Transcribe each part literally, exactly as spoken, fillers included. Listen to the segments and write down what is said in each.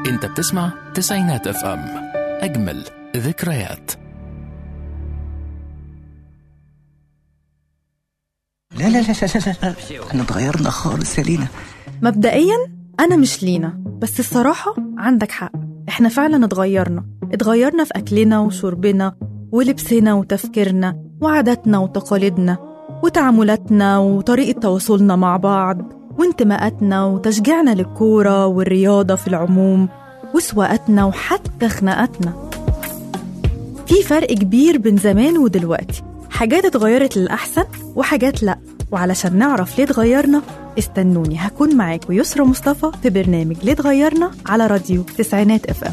انت بتسمع تسعينات اف ام، اجمل ذكريات. لا لا لا لا لا احنا اتغيرنا خالص يا لينا. مبدئيا أنا مش لينا، بس الصراحة عندك حق، إحنا فعلا اتغيرنا اتغيرنا في أكلنا وشربنا ولبسنا وتفكيرنا وعاداتنا وتقاليدنا وتعاملاتنا وطريقة تواصلنا مع بعض وانتماءاتنا وتشجيعنا للكورة والرياضة في العموم وسواقاتنا وحتى خناقاتنا. في فرق كبير بين زمان ودلوقتي، حاجات اتغيرت للأحسن وحاجات لأ. وعلشان نعرف ليه اتغيرنا استنوني، هكون معاكم يسرى مصطفى في برنامج ليه اتغيرنا على راديو تسعينات اف ام.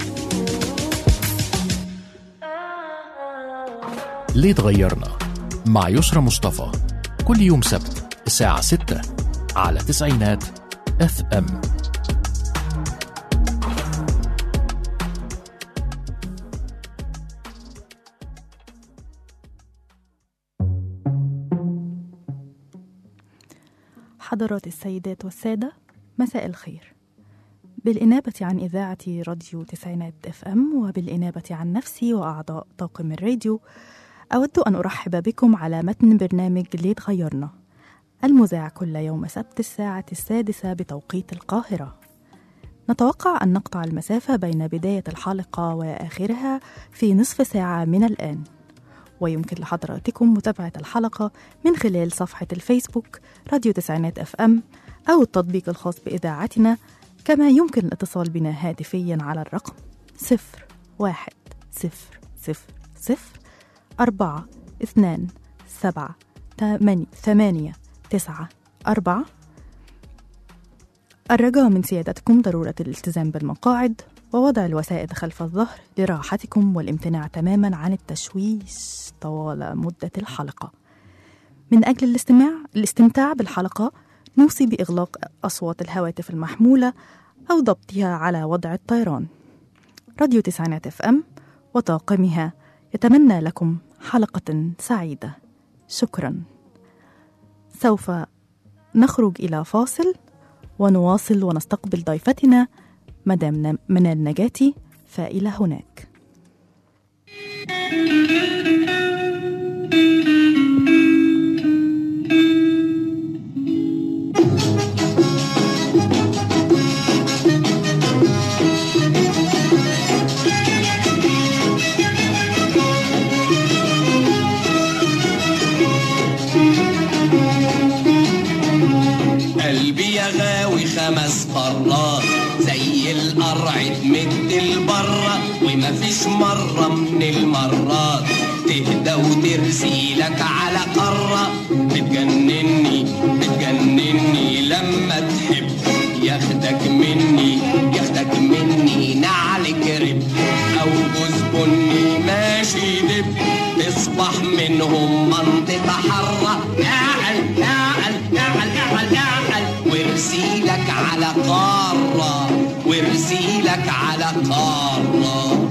ليه اتغيرنا مع يسرى مصطفى، كل يوم سبت الساعة ستة على تسعينات اف ام. حضرات السيدات والسادة، مساء الخير. بالإنابة عن إذاعة راديو تسعينات اف ام وبالإنابة عن نفسي وأعضاء طاقم الراديو، أود أن أرحب بكم على متن برنامج ليه اتغيرنا، المذاع كل يوم سبت الساعة السادسة بتوقيت القاهرة. نتوقع أن نقطع المسافة بين بداية الحلقة وآخرها في نصف ساعة من الآن، ويمكن لحضراتكم متابعة الحلقة من خلال صفحة الفيسبوك راديو تسعينات اف ام أو التطبيق الخاص بإذاعتنا، كما يمكن الاتصال بنا هاتفيا على الرقم صفر واحد صفر صفر صفر أربعة اثنان سبعة ثمانية تسعة أربعة. الرجاء من سيادتكم ضرورة الالتزام بالمقاعد ووضع الوسائد خلف الظهر لراحتكم والامتناع تماما عن التشويش طوال مدة الحلقة. من أجل الاستماع الاستمتاع بالحلقة نوصي بإغلاق أصوات الهواتف المحمولة أو ضبطها على وضع الطيران. راديو تسعينات اف ام وطاقمها يتمنى لكم حلقة سعيدة. شكرا. سوف نخرج إلى فاصل ونواصل ونستقبل ضيفتنا مدام منال نجاتي، فإلى هناك. قلبي يا غاوي خمس قارات زي القرع تمد البرة، وما فيش مرة من المرات تهدى وترسي لك على قارة. بتجنني بتجنني لما تحب ياخدك مني ياخدك مني نعل كرب أو جوز بني ماشي دب، تصبح منهم منطقة حرة. اعل اعل اعل اعل اعل وارسيلك على قارة وارسيلك على قارة.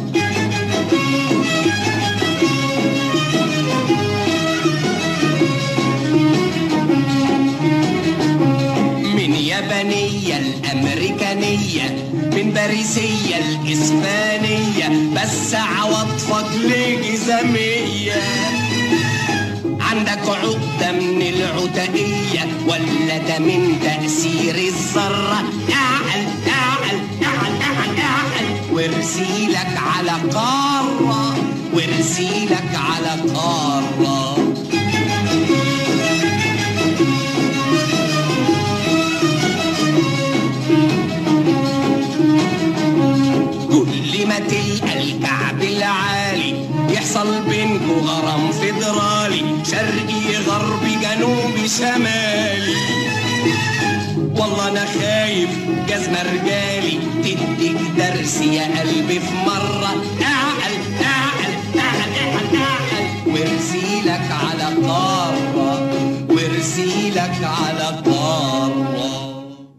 من يابانية الأمريكانية، من باريسية الإسبانية، بس عواطفك لجزامية. عندك عقدة من العتقية ولا ده من تأثير الذرة؟ اعل اعل اعل اعل اعل وارسيلك على قارة وارسيلك على قارة. كل ما تلقى الكعب العالي يحصل بينكو غرام فيدرالي، شرقي غربي جنوبي شمالي. والله انا خايف جزمة رجالي تديك درس يا قلبي في مرة. اعل اعل اعل اعل اعل وارسيلك على قارة وارسيلك على قارة.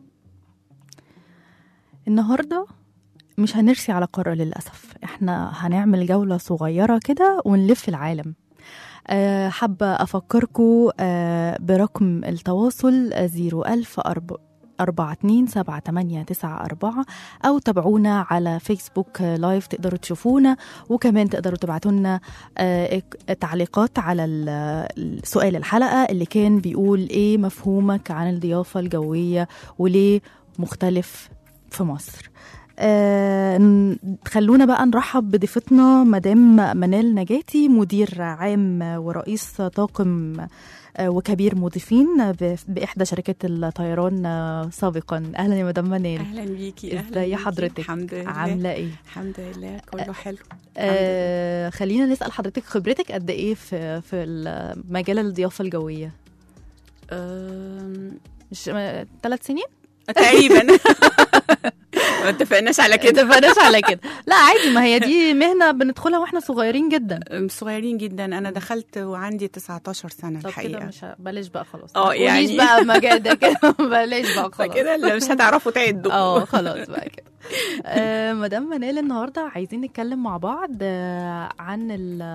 النهاردة مش هنرسي على قارة للأسف، احنا هنعمل جولة صغيرة كده ونلف العالم. أه حابة أفكركم أه برقم التواصل زيرو ألف أربعة اتنين سبعة تمانية تسعة أربعة، أو تابعونا على فيسبوك لايف تقدروا تشوفونا، وكمان تقدروا تبعتوا لنا تعليقات على سؤال الحلقة اللي كان بيقول إيه مفهومك عن الضيافة الجوية وليه مختلف في مصر. آه خلونا بقى نرحب بضيفتنا مدام منال نجاتي، مدير عام ورئيس طاقم آه وكبير مضيفين بإحدى شركات الطيران آه سابقا. أهلا يا مدام منال. أهلا بيكي. أهلا ازاي حضرتك؟ الحمد لله. عاملة إيه؟ الحمد لله كله حلو. آه خلينا نسأل حضرتك خبرتك قد إيه في في مجال الضيافة الجوية؟ مش ثلاث سنين؟ تقريبا. ما اتفقناش على كده. ما اتفقناش على كده. لا عادي، ما هي دي مهنة بندخلها واحنا صغيرين جدا. صغيرين جدا. انا دخلت وعندي تسعتاشر سنة الحقيقة. طب كده مش بلاش بقى خلاص. اه يعني مش بقى مجال ده كده. بلاش بقى خلاص. كده مش هتعرفوا تعدوا. اه خلاص بقى كده. آه مدام منال، النهارده عايزين نتكلم مع بعض آه عن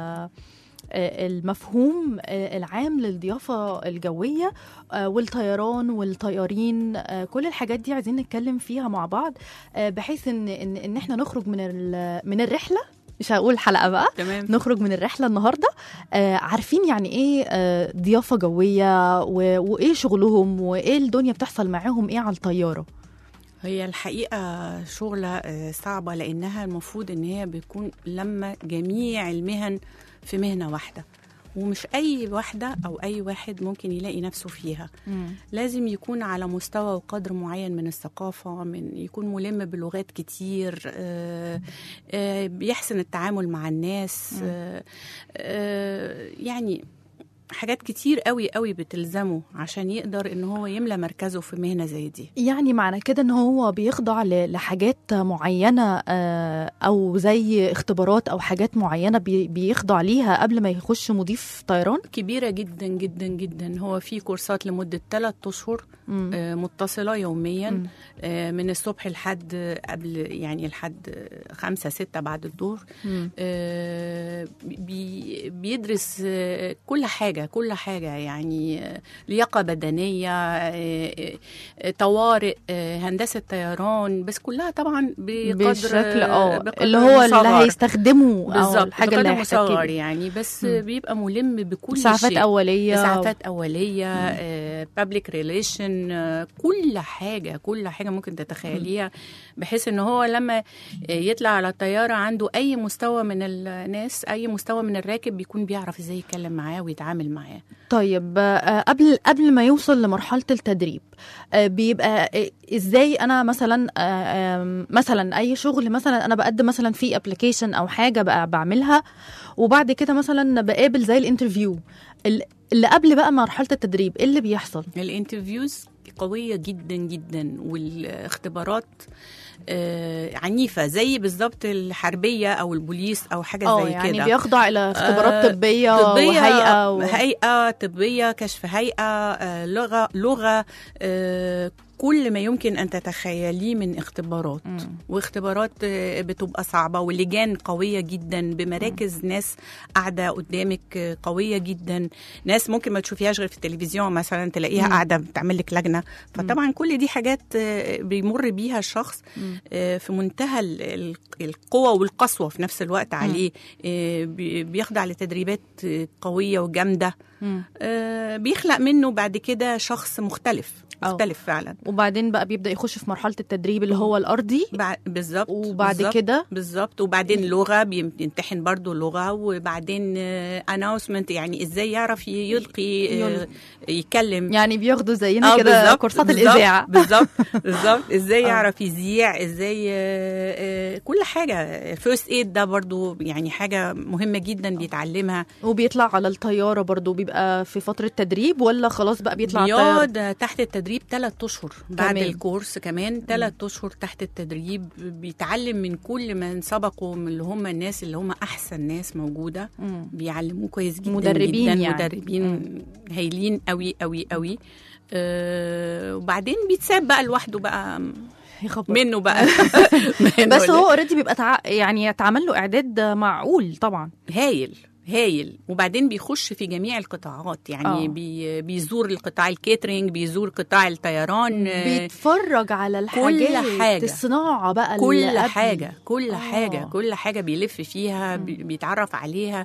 المفهوم العام للضيافة الجوية والطيران والطيارين. كل الحاجات دي عايزين نتكلم فيها مع بعض، بحيث ان ان, إن احنا نخرج من من الرحلة، مش هقول حلقة بقى، تمام. نخرج من الرحلة النهاردة عارفين يعني ايه ضيافة جوية وايه شغلهم وايه الدنيا بتحصل معاهم ايه على الطيارة. هي الحقيقة شغلة صعبة، لأنها المفروض إن هي بيكون لما جميع المهن في مهنة واحدة، ومش أي واحدة أو أي واحد ممكن يلاقي نفسه فيها. مم. لازم يكون على مستوى وقدر معين من الثقافة، من يكون ملم بلغات كتير، آآ آآ بيحسن التعامل مع الناس، آآ آآ يعني حاجات كتير قوي قوي بتلزمه عشان يقدر ان هو يملى مركزه في مهنة زي دي. يعني معنى كده ان هو بيخضع لحاجات معينة او زي اختبارات او حاجات معينة بيخضع ليها قبل ما يخش مضيف طيران؟ كبيرة جدا جدا جدا. هو في كورسات لمدة ثلاثة اشهر متصلة يوميا، مم. من الصبح لحد قبل يعني لحد خمسة ستة بعد الظهر. بي بيدرس كل حاجة كل حاجة يعني لياقة بدنية، طوارئ، هندسة طيران، بس كلها طبعا بقدر بشكل اه اللي هو اللي هيستخدمه او الحاجة اللي مصغر يعني، بس م. بيبقى ملم بكل شيء. إسعافات أولية إسعافات أولية، بابليك ريليشن، كل حاجة كل حاجة ممكن تتخيليها، بحيث ان هو لما يطلع على الطيارة عنده أي مستوى من الناس، أي مستوى من الراكب، بيكون بيعرف ازاي يتكلم معاه ويتعامل معاه. طيب قبل قبل ما يوصل لمرحلة التدريب بيبقى ازاي؟ انا مثلا مثلا اي شغل مثلا انا بقدم مثلا في ابلكيشن او حاجة بقى بعملها، وبعد كده مثلا بقابل زي الانترفيو اللي قبل بقى مرحلة التدريب، ايه اللي بيحصل؟ الانترفيوز قوية جدا جدا، والاختبارات آه عنيفة زي بالضبط الحربية أو البوليس أو حاجة زي كده. يعني بيخضع إلى اختبارات آه طبية, طبية وهيئة و... هيئة طبية، كشف هيئة، آه لغة لغة آه كل ما يمكن أن تتخيليه من اختبارات. م. واختبارات بتبقى صعبة، ولجان قوية جدا بمراكز، م. ناس قاعدة قدامك قوية جدا، ناس ممكن ما تشوفيهاش غير في التلفزيون مثلا، تلاقيها م. قاعدة بتعمل لك لجنة. فطبعا م. كل دي حاجات بيمر بيها الشخص م. في منتهى القوة والقسوة في نفس الوقت عليه، بيخضع لتدريبات قوية وجامدة، بيخلق منه بعد كده شخص مختلف مختلف فعلا. وبعدين بقى بيبدأ يخش في مرحلة التدريب اللي هو الأرضي بالظبط، وبعد بالزبط كده بالظبط وبعدين لغة، بيمتحن برضو لغة، وبعدين announcement يعني ازاي يعرف يلقي يتكلم، يعني بياخدوا زينا كده كورسات الإذاعة. بالظبط بالظبط ازاي يعرف يذيع، ازاي كل حاجة. first aid ده برضو يعني حاجة مهمة جدا بيتعلمها. وبيطلع على الطيارة برضو بيبقى في فترة تدريب، ولا خلاص بقى بيطلع بيقعد تحت التدريب ثلاث اشهر بعد كمان. الكورس كمان ثلاث اشهر تحت التدريب، بيتعلم من كل من سبقوا، من اللي هم الناس اللي هم احسن ناس موجودة، مم. بيعلموه كويس جدا، مدربين جدا يعني. مدربين هايلين قوي قوي قوي. أه وبعدين بيتساب بقى لوحده بقى منه بقى. بس هو اوريدي بيبقى تع... يعني يتعمل له اعداد معقول طبعا. هايل هايل. وبعدين بيخش في جميع القطاعات، يعني بي بيزور القطاع الكيترينج، بيزور قطاع الطيران، بيتفرج على الحاجات، كل حاجة، الصناعة بقى، كل حاجة كل آه. حاجة كل حاجة بيلف فيها، بيتعرف عليها.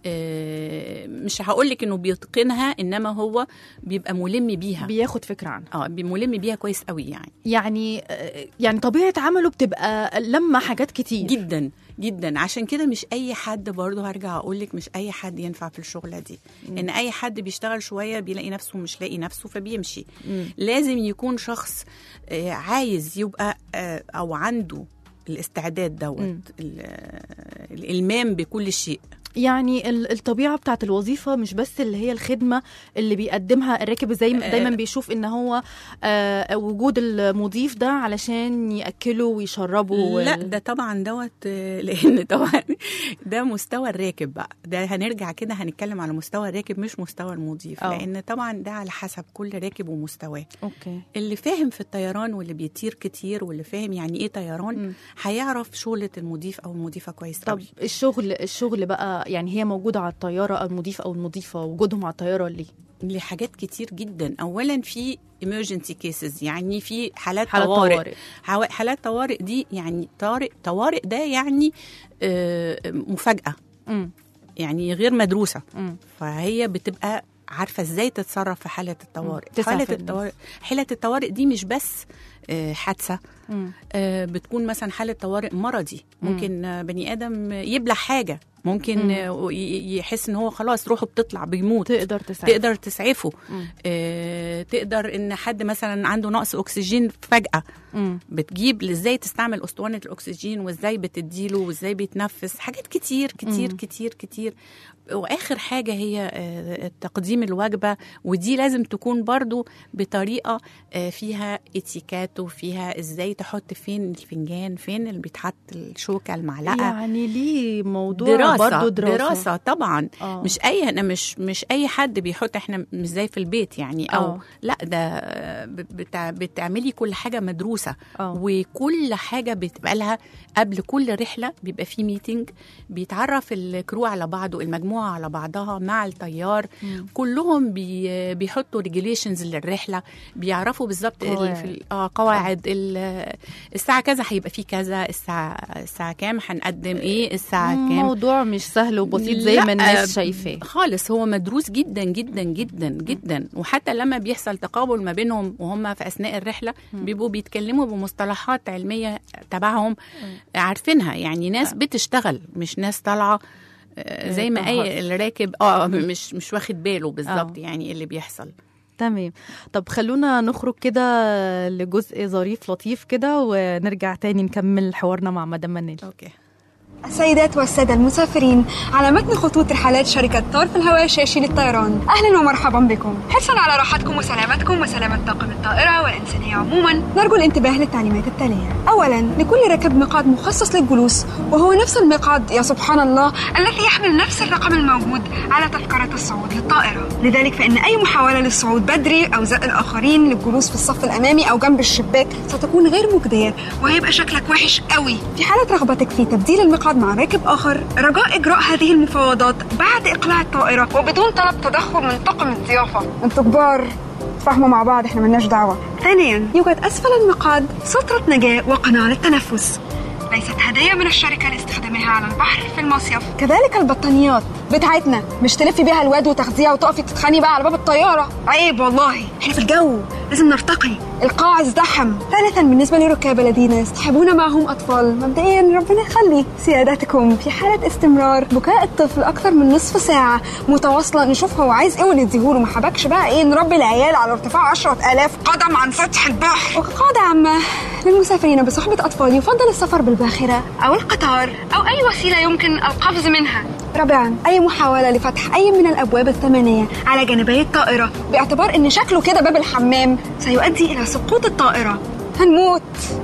مش هقولك إنه بيتقنها، إنما هو بيبقى ملم بيها، بياخد فكرة عنها، اه ملم بيها كويس قوي يعني. يعني يعني طبيعة عمله بتبقى لما حاجات كتير جدا جدا. عشان كده مش اي حد، برضه هرجع اقولك مش اي حد ينفع في الشغلة دي. مم. ان اي حد بيشتغل شوية بيلاقي نفسه مش لاقي نفسه فبيمشي. مم. لازم يكون شخص عايز يبقى او عنده الاستعداد دوت، الالمام بكل شيء. يعني الطبيعة بتاعت الوظيفة مش بس اللي هي الخدمة اللي بيقدمها الراكب، زي دايما بيشوف ان هو آه وجود المضيف ده علشان يأكله ويشربه. لا ده طبعا دوت، لان طبعا ده مستوى الراكب بقى، ده هنرجع كده هنتكلم على مستوى الراكب مش مستوى المضيف. أوه. لان طبعا ده على حسب كل راكب ومستواه. اوكي. اللي فاهم في الطيران واللي بيطير كتير واللي فاهم يعني ايه طيران هيعرف شغلة المضيف او المضيفة كويس. طب قوي. الشغل الشغل بقى يعني هي موجودة على الطيارة، أو المضيف أو المضيفة وجودهم على الطيارة ليه؟ لحاجات كتير جدا. أولا في emergency cases، يعني في حالات, حالات طوارئ. طوارئ حالات طوارئ دي يعني طارئ طوارئ ده يعني آه مفاجأة. م. يعني غير مدروسة. م. فهي بتبقى عارفة ازاي تتصرف في حالة الطوارئ. حالة الطوارئ حالة الطوارئ دي مش بس آه حادثة، آه بتكون مثلا حالة طوارئ مرضي. ممكن آه بني آدم يبلع حاجة، ممكن مم. يحس ان هو خلاص روحه بتطلع بيموت، تقدر تسعفه تقدر تسعفه. آه، تقدر ان حد مثلا عنده نقص اكسجين فجأة، مم. بتجيب ازاي تستعمل اسطوانة الاكسجين وازاي بتديله وازاي بيتنفس. حاجات كتير كتير مم. كتير كتير. واخر حاجة هي آه تقديم الوجبة، ودي لازم تكون برضو بطريقة آه فيها اتيكات، وفيها ازاي تحط فين الفنجان، فين اللي بيتحط الشوكة المعلقة. يعني ليه موضوع دراسة برضو دراسة, دراسة طبعا. أوه. مش اي انا مش مش اي حد بيحط، احنا مش زي في البيت يعني. او أوه. لا ده بتع... بتعملي كل حاجة مدروسة. أوه. وكل حاجة بتبقى لها قبل كل رحلة بيبقى في ميتنج، بيتعرف الكرو على بعضه، المجموعة على بعضها مع الطيار. مم. كلهم بي... بيحطوا ريجوليشنز للرحلة، بيعرفوا بالظبط اه قواعد. الساعة كذا هيبقى في كذا، الساعة الساعة كام هنقدم ايه، الساعة كام. موضوع مش سهل وبسيط زي ما الناس شايفاه خالص، هو مدروس جدا جدا جدا جدا. وحتى لما بيحصل تقابل ما بينهم وهم في أثناء الرحلة بيبقوا بيتكلموا بمصطلحات علمية تبعهم عارفينها، يعني ناس بتشتغل مش ناس طالعة زي ما أي الراكب اه مش مش واخد باله بالظبط يعني اللي بيحصل. تمام. طب خلونا نخرج كده لجزء ظريف لطيف كده ونرجع تاني نكمل حوارنا مع مدام منال. اوكي. السيدات والسادة المسافرين على متن خطوط رحلات شركة طرف الهواء الشاشي للطيران، أهلا ومرحبا بكم. حرصا على راحتكم وسلامتكم وسلامة طاقم الطائرة والإنسانية عموما، نرجو الانتباه للتعليمات التالية. أولا، لكل راكب مقعد مخصص للجلوس، وهو نفس المقعد يا سبحان الله الذي يحمل نفس الرقم الموجود على تذكرة الصعود للطائرة. لذلك فإن أي محاولة للصعود بدري أو زق الآخرين للجلوس في الصف الأمامي أو جنب الشباك ستكون غير مجدية، وهيبقى شكلك وحش قوي. في حالة رغبتك في تبديل المقعد مع راكب آخر، رجاء إجراء هذه المفاوضات بعد إقلاع الطائرة وبدون طلب تدخل من طاقم الضيافة. انتوا كبار، فاهموا مع بعض، احنا ملناش دعوة. ثانيا، يوجد أسفل المقعد سترة نجاة وقناع للتنفس، ليست هدية من الشركة لاستخدامها على البحر في المصيف. كذلك البطانيات بتاعتنا مش تلفي بيها الواد وتغذيها وتقفي تتخاني بقى على باب الطيارة، عيب والله، احنا في الجو لازم نرتقي، القاع ازدحم. ثالثا، بالنسبة للركاب الذين يصطحبون معهم أطفال، مبدئيا ربنا يخلي سيادتكم في حالة استمرار بكاء الطفل أكثر من نصف ساعة متواصلة نشوف هو عايز ايه ونديهوله، ما حبكش بقى ايه نربي العيال على ارتفاع عشرة آلاف قدم عن سطح البحر. وقاعدة عامة للمسافرين بصحبة أطفال، يفضل السفر بالباخرة أو القطار أو أي وسيلة يمكن القفز منها. رابعا، أي محاولة لفتح أي من الأبواب الثمانية على جانبي الطائرة باعتبار إن شكله كده باب الحمام سيؤدي إلى سقوط الطائرة، هنموت.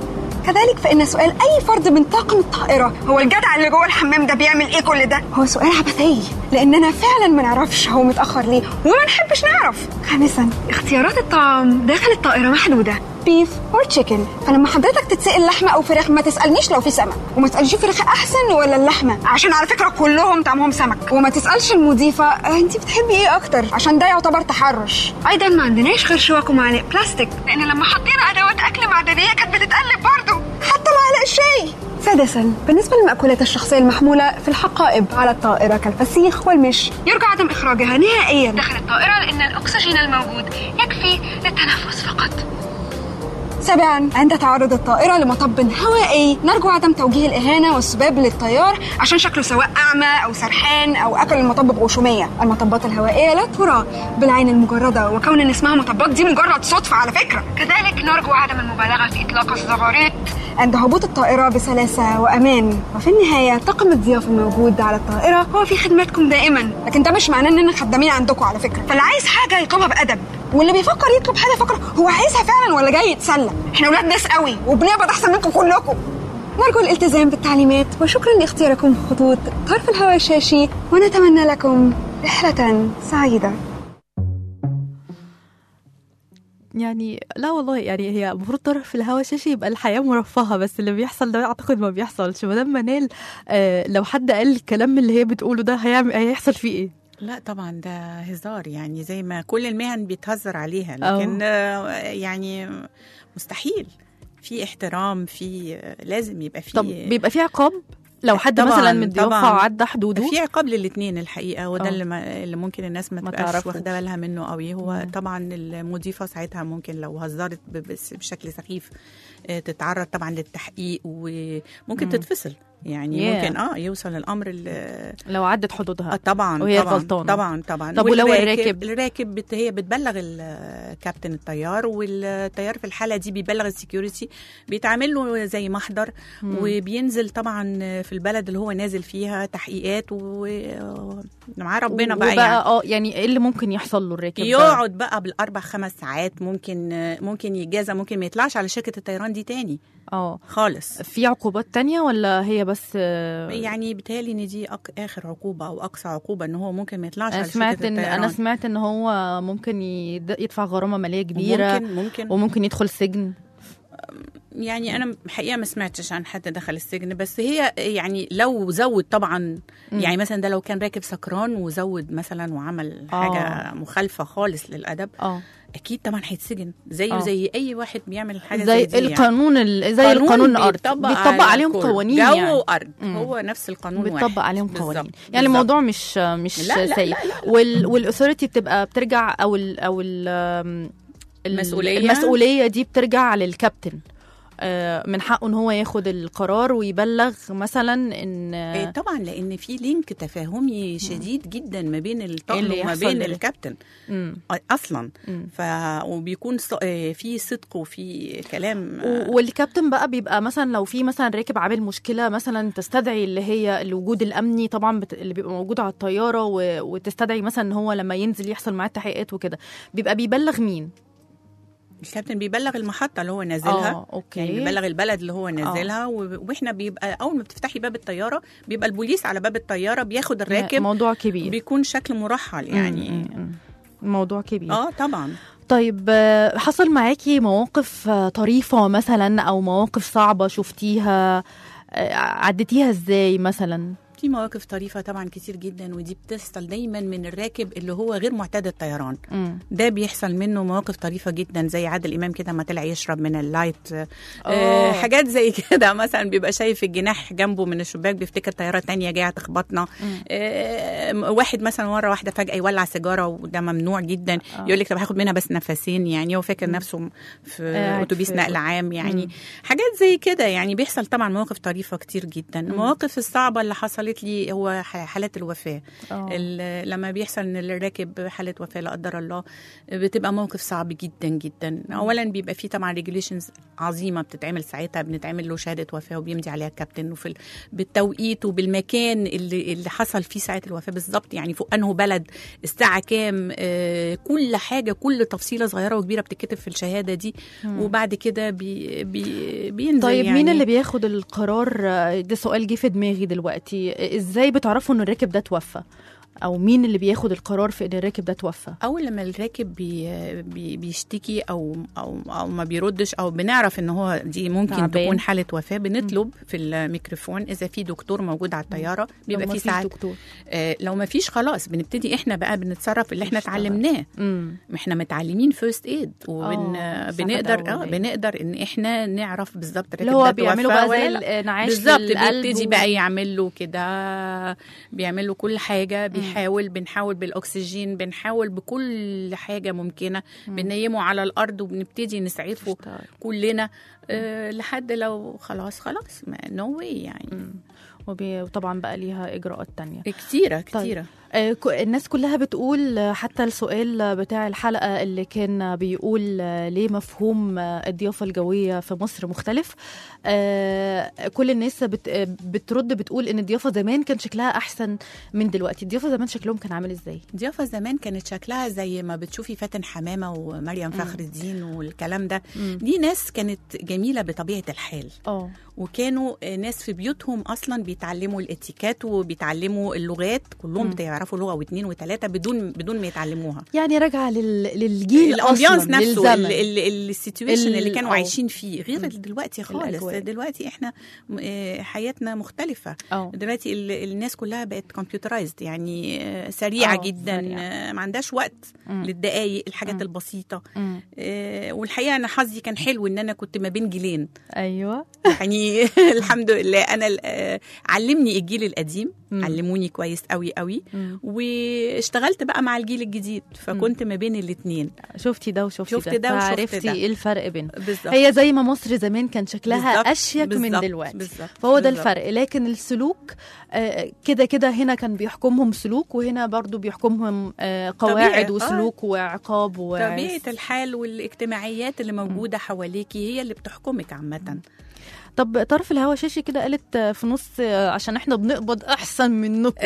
كذلك فإن سؤال أي فرد من طاقم الطائرة هو الجدع اللي جوه الحمام ده بيعمل إيه كل ده هو سؤال عبثي، لأننا فعلا ما نعرفش هو متأخر ليه وما نحبش نعرف. خامسا، اختيارات الطعام داخل الطائرة محدودة، beef or chicken. فلما حضرتك تتسأل لحمة أو فراخ ما تسألنيش لو في سمك، وما تسألش فراخ أحسن ولا اللحمة، عشان على فكرة كلهم طعمهم سمك. وما تسألش المضيفة أنت بتحبي إيه أكتر، عشان ده يعتبر تحرش. أيضا ما عندناش غير شوك ومعالق بلاستيك، لأن لما حطينا أدوات أكل معدنية كانت بتتقلب برضو، حتى معلق الشاي. سادسا، بالنسبة للمأكولات الشخصية المحمولة في الحقائب على الطائرة كالفسيخ والمش، يرجى عدم إخراجها نهائيا داخل الطائرة، لأن الأكسجين الموجود يكفي للتنفس فقط. سابعا، عند تعرض الطائرة لمطب هوائي نرجو عدم توجيه الإهانة والسباب للطيار عشان شكله سواء أعمى أو سرحان أو أكل المطب بغشومية. المطبات الهوائية لا ترى بالعين المجردة، وكون إن اسمها مطبات دي مجرد صدفة على فكرة. كذلك نرجو عدم المبالغة في إطلاق الزغاريت عند هبوط الطائرة بسلاسة وأمان. وفي النهاية، طاقم الضيافة الموجود على الطائرة هو في خدمتكم دائما، لكن ده مش معناه إننا خدامين عندكم على فكرة. فاللي عايز حاجة يطلبها بأدب، واللي بيفكر يطلب حاجة فكرة هو عايزها فعلا ولا جاي يتسلى. احنا ولاد ناس قوي وبنقبض أحسن منكم كلكم. نرجو الالتزام بالتعليمات، وشكرا لاختياركم خطوط طرف الهواء الشاشي، ونتمنى لكم رحلة سعيدة. يعني لا والله، يعني هي المفروض طرف الهوا شاشي يبقى الحياة مرفهة، بس اللي بيحصل ده أعتقد ما بيحصلش. مدام منال، آه لو حد قال الكلام اللي هي بتقوله ده هيعمل هيحصل فيه إيه؟ لا طبعا ده هزار، يعني زي ما كل المهن بيتهزر عليها، لكن آه يعني مستحيل. في احترام، في لازم يبقى في. طب بيبقى في عقاب لو حد مثلا متوفى وعدى حدوده؟ في عقاب للاثنين الحقيقه، وده اللي, ما اللي ممكن الناس ما تبقاش واخده بالها منه قوي. هو مم. طبعا المضيفه ساعتها ممكن لو هزرت بشكل سخيف تتعرض طبعا للتحقيق، وممكن مم. تتفصل يعني yeah. ممكن اه يوصل الامر لو عدت حدودها. آه طبعا وهي طبعا غلطانه. طبعا طبعا. طب ولو الراكب الراكب بت هي بتبلغ الكابتن الطيار، والطيار في الحاله دي بيبلغ السكيورتي، بيتعمل له زي محضر مم. وبينزل طبعا في البلد اللي هو نازل فيها تحقيقات، ومعاه ربنا بقى يعني اه يعني ايه اللي ممكن يحصل له الراكب؟ يقعد بقى بالاربع خمس ساعات، ممكن ممكن يجازى، ممكن ما يطلعش على شركه الطيران دي تاني اه خالص. في عقوبات تانية ولا هي بس يعني بيتهيألي ان دي أك... اخر عقوبه او اقصى عقوبه، ان هو ممكن ما يطلعش على سمعت شركه الطيران. انا سمعت ان هو ممكن يدفع غرامه ماليه كبيره، ممكن ممكن وممكن يدخل سجن. يعني انا حقيقه ما سمعتش عن حد دخل السجن، بس هي يعني لو زود طبعا م. يعني مثلا ده لو كان راكب سكران وزود مثلا وعمل حاجه أوه. مخالفه خالص للادب أوه. اكيد طبعا هيتسجن زيه أوه. زي اي واحد بيعمل حاجه زي, زي القانون يعني. زي القانون الارض بيطبق عليهم قوانين، جو يعني وارض هو نفس القانون واحد بيطبق عليهم قوانين. يعني الموضوع مش مش سيء، والاثوريتي بتبقى بترجع او ال او ال المسؤوليه المسؤوليه دي بترجع للكابتن. من حقه ان هو ياخد القرار ويبلغ مثلا ان إيه طبعا، لان في لينك تفاهمي شديد جدا ما بين الطاقم وما بين الكابتن مم. اصلا مم. ف وبيكون في صدق وفي كلام. والكابتن بقى بيبقى مثلا لو في مثلا راكب عامل مشكله مثلا تستدعي اللي هي الوجود الامني طبعا بت... اللي بيبقى موجود على الطياره و... وتستدعي مثلا ان هو لما ينزل يحصل معاه تحقيقات وكده، بيبقى بيبلغ مين؟ الكابتن بيبلغ المحطة اللي هو نازلها، آه، أوكي. يعني بيبلغ البلد اللي هو نازلها، آه. وإحنا بيبقى أول ما بتفتحي باب الطيارة بيبقى البوليس على باب الطيارة بياخد الراكب. موضوع كبير، بيكون شكل مرحل يعني. م- م- موضوع كبير. آه طبعا. طيب حصل معاكي مواقف طريفة مثلا أو مواقف صعبة شفتيها عدتيها إزاي مثلا؟ في مواقف طريفة طبعا كتير جدا، ودي بتحصل دايما من الراكب اللي هو غير معتاد الطيران. م. ده بيحصل منه مواقف طريفة جدا، زي عادل إمام كده ما طلع يشرب من اللايت، آه حاجات زي كده. مثلا بيبقى شايف الجناح جنبه من الشباك بيفتكر طيارة تانية جاية تخبطنا. آه واحد مثلا مرة واحدة فجأة يولع سيجارة، وده ممنوع جدا. آه. يقول لك طب هاخد منها بس نفسين، يعني هو فاكر نفسه في آه أتوبيس نقل عام يعني. م. حاجات زي كده يعني بيحصل طبعا مواقف طريفة كتير جدا. المواقف الصعبة اللي حصلت لي هو حالات الوفاة. لما بيحصل ان الراكب حالة وفاة لا قدر الله، بتبقى موقف صعب جدا جدا. اولا بيبقى فيه طبعا ريجوليشنز عظيمة بتتعمل ساعتها، بنتعمل له شهادة وفاة وبيمضي عليها الكابتن، وفي بالتوقيت وبالمكان اللي اللي حصل فيه ساعة الوفاة بالظبط، يعني فوق انه بلد، الساعة كام، آه كل حاجة، كل تفصيلة صغيرة وكبيرة بتتكتب في الشهادة دي. مم. وبعد كده بي بي بينزل. طيب يعني مين اللي بياخد القرار ده؟ سؤال جه في دماغي دلوقتي. ازاي بتعرفوا ان الراكب ده توفى؟ او مين اللي بياخد القرار في ان الراكب ده توفى؟ اول لما الراكب بي بي بيشتكي او او او ما بيردش، او بنعرف ان هو دي ممكن تعبان. تكون حاله وفاه، بنطلب في الميكروفون اذا في دكتور موجود على الطياره. بيبقى في ساعات دكتور. آه لو ما فيش خلاص بنبتدي احنا بقى بنتصرف اللي احنا نشتغل. اتعلمناه. امم احنا متعلمين فيرست ايد، وبن آه، بنقدر اه أولية. بنقدر ان احنا نعرف بالظبط الراكب اللي هو ده بيعملوا توفى بقى ولا زي لا. الانعاش بالظبط، للقلب بيبتدي و- بقى يعمل له كده، بيعمل له كل حاجه، بيحاول بنحاول بالاكسجين، بنحاول بكل حاجه ممكنه، بنيمه على الارض وبنبتدي نسعفه اشتغل. كلنا أه لحد لو خلاص خلاص نو واي يعني. وبي- وطبعا بقى ليها اجراءات تانية. كتيره كتيره. آه، ك- الناس كلها بتقول، آه، حتى السؤال بتاع الحلقة اللي كان بيقول آه، ليه مفهوم آه، الضيافة الجوية في مصر مختلف. آه، كل الناس بت- آه، بترد بتقول ان الضيافة زمان كان شكلها احسن من دلوقتي. الضيافة زمان شكلهم كان عامل ازاي؟ ضيافة زمان كانت شكلها زي ما بتشوفي فاتن حمامة ومريم فخر الدين والكلام ده. دي ناس كانت جميلة بطبيعة الحال، اه وكانوا ناس في بيوتهم اصلا بيتعلموا الاتيكات وبيتعلموا اللغات كلهم، بيعرفوا لغه واثنين وثلاثه بدون بدون ما يتعلموها. يعني راجعه لل... للجيل الامبيانس اصلا، نفسه، للزمن. السيتويشن ال- اللي كانوا أو. عايشين فيه غير دلوقتي خالص. الأجواء. دلوقتي احنا م- آه، حياتنا مختلفه. أو. دلوقتي ال- الناس كلها بقت كمبيوترايزد، يعني آه، سريعه أو، جدا، سريعة. آه، ما عندهاش وقت مم. للدقايق، الحاجات مم. البسيطه. مم. آه، والحقيقه انا حظي كان حلو ان انا كنت ما بين جيلين. ايوه يعني الحمد لله انا آه، علمني الجيل القديم، مم. علموني كويس قوي قوي، مم. واشتغلت بقى مع الجيل الجديد، فكنت ما بين الاثنين. شفتي ده وشفتي شفت ده, ده وشفت فعرفتي ده. ايه الفرق بينهم. بالظبط. هي زي ما مصر زمان كان شكلها بالزبط. اشيك من بالزبط. دلوقتي، بالزبط. فهو ده بالزبط. الفرق. لكن السلوك آه، كده كده هنا كان بيحكمهم سلوك، وهنا برضو بيحكمهم آه، قواعد طبيعي. وسلوك وعقاب و... طبيعة الحال والاجتماعيات اللي موجودة حواليكي هي اللي بتحكمك عامة. طب طرف الهوا شاشي كده قالت في نص، عشان احنا بنقبض احسن منكم.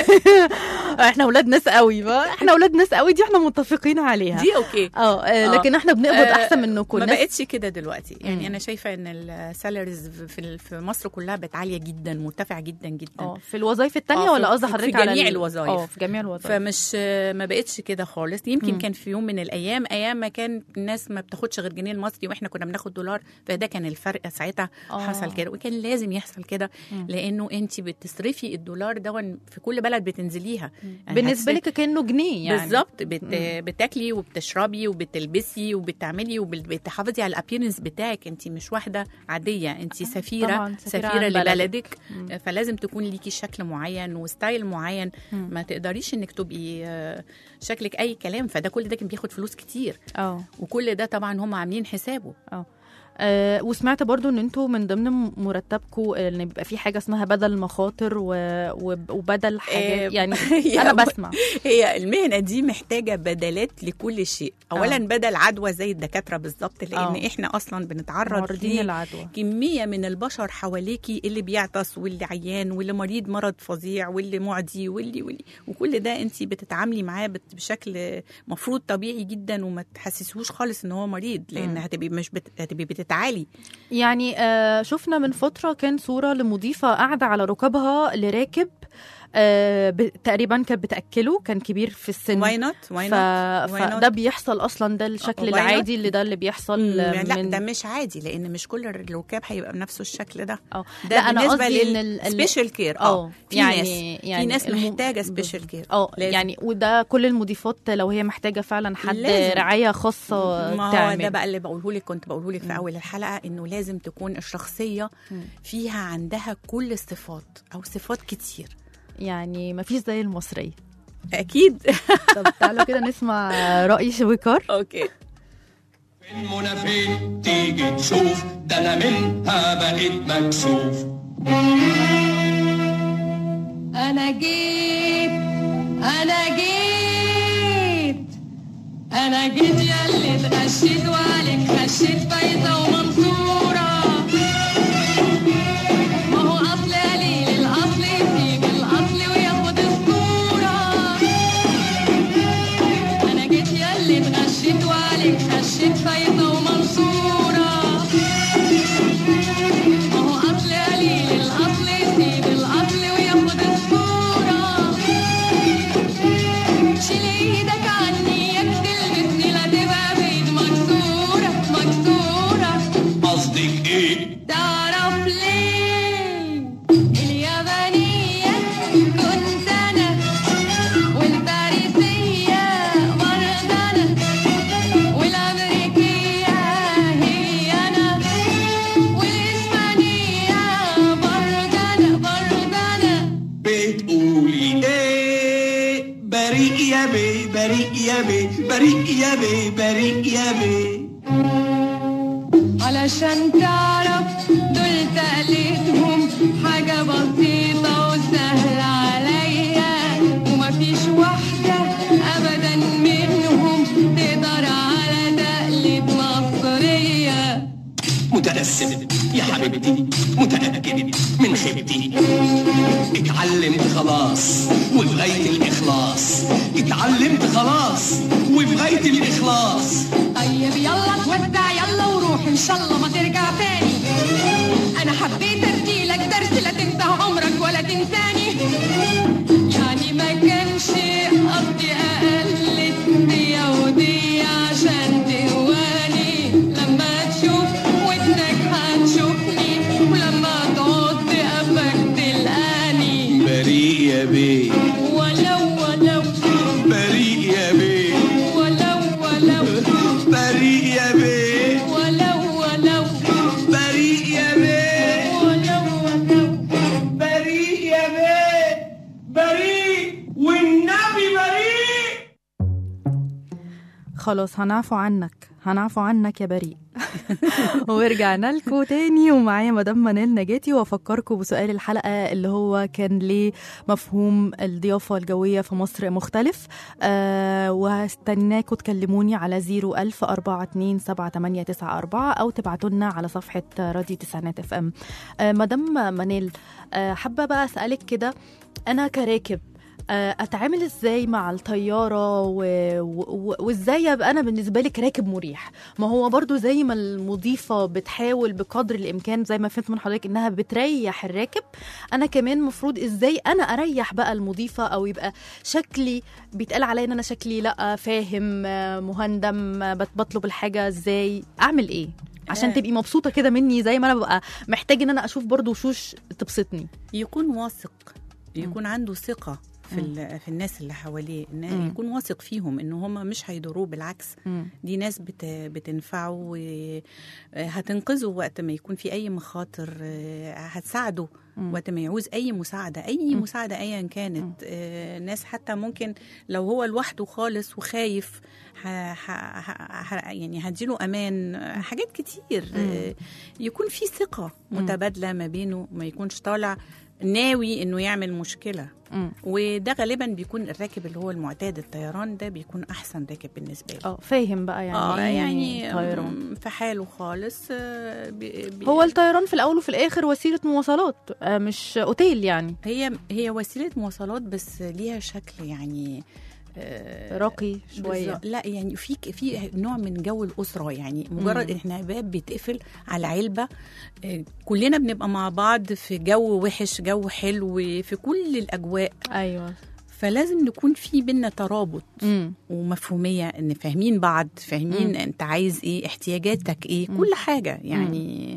احنا اولاد ناس قوي بقى، احنا اولاد ناس قوي، دي احنا متفقين عليها. دي اوكي. اه لكن احنا بنقبض آه، احسن منكم. ما الناس- بقتش كده دلوقتي، يعني مم. انا شايفه ان السالاريز في في مصر كلها بقت عاليه جدا، مرتفعه جدا جدا. اه في الوظائف التانية آه، ولا في- قصدي في حضرتك على جميع ال- الوظائف. اه في جميع الوظائف. فمش ما بقتش كده خالص. يمكن مم. كان في يوم من الايام، ايام ما كان الناس ما بتاخدش غير جنيه المصري واحنا كنا بناخد دولار، فده كان الفرق ساعتها. آه. حصل كده، وكان لازم يحصل كده، لانه انت بتصرفي الدولار ده في كل بلد بتنزليها. يعني بالنسبه هتصرف- لك كانه جنيه يعني. بالظبط. بت... بتاكلي وبتشربي وبتلبسي وبتعملي وبتحافظي على الابيرنس بتاعك. انت مش واحده عاديه، انت سفيره طبعاً، سفيرة سفيره عن بلدك. لبلدك. فلازم تكون ليكي شكل معين وستايل معين. ما تقدريش انك تبقي آه، شكلك اي كلام. فده كل ده كان بياخد فلوس كتير، اه وكل ده طبعا هم عاملين حسابه. اه آه، وسمعت برضو ان انتوا من ضمن مرتبكم ان بيبقى في حاجه اسمها بدل مخاطر و... وب- وبدل حاجات آه، يعني. هي انا ب- بسمع هي المهنه دي محتاجه بدلات لكل شيء. اولا آه. بدل عدوى زي الدكاتره بالظبط، لان آه. احنا اصلا بنتعرض معرضين للعدوى. كميه من البشر حواليكي، اللي بيعطس واللي عيان واللي مريض مرض فظيع واللي معدي واللي واللي وكل ده انت بتتعاملي معاه بت- بشكل مفروض طبيعي جدا، وما تحسسهوش خالص ان هو مريض، لان هتبقي مش بت... هتبقي بتتعالي. يعني آه شفنا من فترة كان صورة لمضيفة قاعدة على ركابها لراكب آه ب- تقريبا كانت بتأكله، كان كبير في السن. واي نوت واي ف... نوت فده بيحصل أصلا، ده الشكل Why not؟ العادي اللي ده اللي بيحصل يعني لا من... ده مش عادي، لان مش كل الركاب هيبقى بنفس الشكل ده. أو. ده لا أنا بالنسبه قصدي إن ال- ال- للسبيشال كير. اه في يعني ناس يعني في ناس الم- محتاجه سبيشال كير. اه يعني وده كل المضيفات لو هي محتاجة فعلا حد لازم. رعاية خاصة ما هو تعمل. ده بقى اللي بقوله لك، كنت بقوله لك في اول الحلقه، انه لازم تكون الشخصيه فيها عندها كل الصفات او صفات كتير. يعني ما فيش زي المصرية. اكيد. طب تعالوا كده نسمع رأي شويكار. اوكي. المنى فين تيجي تشوف، ده انا منها بقيت مكسوف. أنا جيت أنا جيت أنا جيت ياللي اتغشيت وعليك خشيت فايزة ومنصورة. ما هو أصل قليل الأصل يسيب الأصل وياخد الصورة. أنا جيت ياللي اتغشيت وعليك خشيت فايزة ومنصورة. ما هو أصل قليل الأصل يسيب يا بيه بريء يا بيه. علشان تعرف دول تقليدهم حاجة بسيطة وسهلة عليا، ومفيش واحدة أبدا منهم تقدر على تقليد مصرية. متأسف يا حبيبتي متأكد من خيبتي، اتعلمت خلاص وبغاية الإخلاص، اتعلمت خلاص وبغاية الإخلاص. طيب يلا تودع يلا وروح إن شاء الله ما ترجع تاني. أنا حبيت أديلك درس لا تنسى عمرك ولا تنساني، يعني ما كانش قصدي أقلد دي ودي عشان تهواني. لما تشوف ودنك هتشوفني، ولما تقعد قفك تلقاني. بريء يا بيه ولو ولو بريء يا بيه ولو ولو بريء يا بيه ولو ولو بريء يا بيه ولو ولو بريء يا بيه بريء والنبي بريء. خلاص هنعفو عنك هنعفو عنك يا بريء. ورجعنا لكم تاني ومعايا مدام منال نجاتي، وافكركم بسؤال الحلقه اللي هو كان ليه مفهوم الضيافه الجويه في مصر مختلف. آه وهستناكم تكلموني على زيرو ألف أربعة اتنين سبعة تمانية تسعة أربعة او تبعتوا لنا على صفحه راديو تسعينات اف ام. آه مدام منال، آه حابه بقى اسالك كده، انا كراكب اتعامل ازاي مع الطياره و... و... وازاي ابقى انا بالنسبه لك راكب مريح؟ ما هو برضو زي ما المضيفه بتحاول بقدر الامكان زي ما فهمت من حضرتك انها بتريح الراكب، انا كمان مفروض ازاي انا اريح بقى المضيفه، او يبقى شكلي بيتقال عليا ان انا شكلي لا فاهم مهندم، بطلب الحاجه ازاي، اعمل ايه عشان تبقي مبسوطه كده مني زي ما انا ببقى محتاج ان انا اشوف برضو وشوش تبسطني؟ يكون واثق، يكون عنده ثقه في في الناس اللي حواليه، ان يكون واثق فيهم ان هم مش هيضروه، بالعكس مم. دي ناس بت بتنفعه وهتنقذه وقت ما يكون في اي مخاطر، هتساعده مم. وقت ما يعوز اي مساعده، اي مم. مساعده ايا كانت. آه ناس حتى ممكن لو هو لوحده خالص وخايف ح ح ح يعني هديله امان، حاجات كتير. آه يكون في ثقه متبادله ما بينه، ما يكونش طالع ناوي انه يعمل مشكله. مم. وده غالبا بيكون الراكب اللي هو المعتاد الطيران، ده بيكون احسن راكب بالنسبه له. اه فاهم بقى يعني اه إيه يعني طيران في حاله خالص. بي بي هو الطيران في الاول وفي الاخر وسيله مواصلات، مش اوتيل يعني. هي هي وسيله مواصلات بس ليها شكل يعني راقي شويه. لا يعني في في نوع من جو الاسره، يعني مجرد مم. احنا باب بيتقفل على علبه، كلنا بنبقى مع بعض في جو وحش جو حلو في كل الاجواء. ايوه، فلازم نكون في بينا ترابط مم. ومفهوميه، ان فاهمين بعض، فاهمين مم. انت عايز ايه، احتياجاتك ايه، مم. كل حاجه يعني.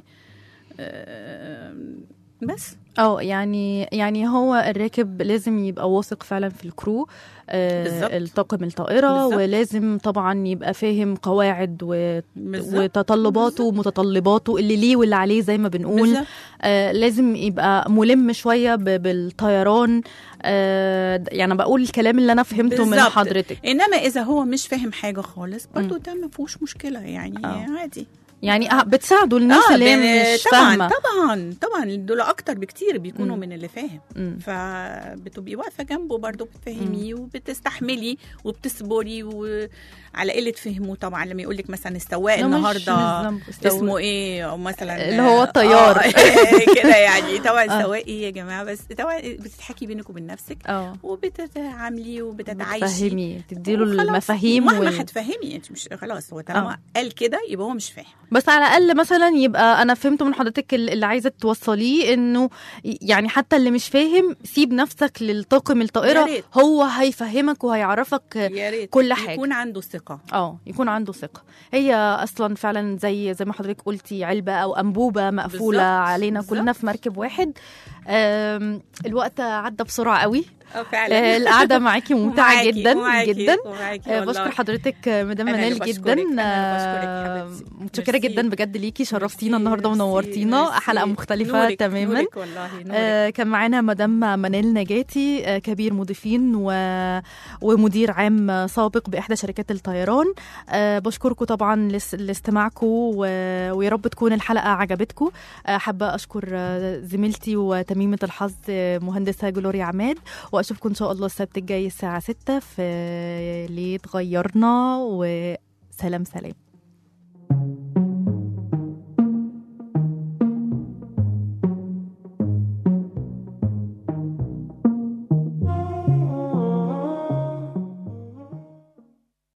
آه بس اه يعني يعني هو الراكب لازم يبقى واثق فعلا في الكرو، آه الطاقم الطائرة بالزبط. ولازم طبعا يبقى فاهم قواعد و... وتطلباته ومتطلباته اللي ليه واللي عليه زي ما بنقول. آه لازم يبقى ملم شوية ب... بالطيران. آه يعني بقول الكلام اللي أنا فهمته بالزبط. من حضرتك. إنما إذا هو مش فاهم حاجة خالص برضو ده ما فيهوش مشكلة يعني. أوه. عادي يعني بتساعدوا الناس آه اللي مش طبعا فاهمة. طبعا طبعا دول اكتر بكتير بيكونوا مم. من اللي فاهم، فبتبقي واقفه جنبه برضو بتفهميه وبتستحملي وبتصبري وعلى قله فهمه. طبعا لما يقول لك مثلا السواق النهارده اسمه ايه، او مثلا اللي هو الطيار كده يعني. طبعا السواق ايه يا جماعه، بس طبعا بتتحكي بينك وبين نفسك وبتتعاملي وبتتعايشي، بتفهمي تديله المفاهيم ومهما وال... هتفهمي انت مش خلاص، هو طالما قال كده يبقى هو مش فاهم. بس على الاقل مثلا يبقى انا فهمت من حضرتك اللي عايزه توصليه، انه يعني حتى اللي مش فاهم سيب نفسك للطاقم الطائره، هو هيفهمك وهيعرفك كل حاجه. يكون عنده ثقه. اه يكون عنده ثقه. هي اصلا فعلا زي زي ما حضرتك قلتي علبه او انبوبه مقفوله بالزبط. علينا بالزبط. كلنا في مركب واحد. الوقت عدى بسرعه قوي. اه فعلا القعده معاكي ممتعه ومعاكي- جدا ومعاكي- جدا. ومعاكي آه، والله. بشكر حضرتك آه، مدام أنا اللي منال بشكرك، جدا. أنا اللي آه، بشكرك حبيبتي. متشكره ميرسي. جدا بجد ليكي، شرفتينا ميرسي، النهارده ميرسي، ونورتينا. ميرسي. حلقه مختلفه نورك، تماما. نورك والله نورك. آه، كان معانا مدام منال نجاتي، آه، كبير مضيفين و... ومدير عام سابق بإحدى شركات الطيران. آه، بشكركم طبعا لاس- لاستماعكم و... ويا رب تكون الحلقة عجبتكم. آه، حابة أشكر آه، زميلتي وتميمة الحظ آه، مهندسة جلوريا عماد، وأشوفكم إن شاء الله السبت الجاي الساعة ستة في ليه اتغيرنا. وسلام سلام.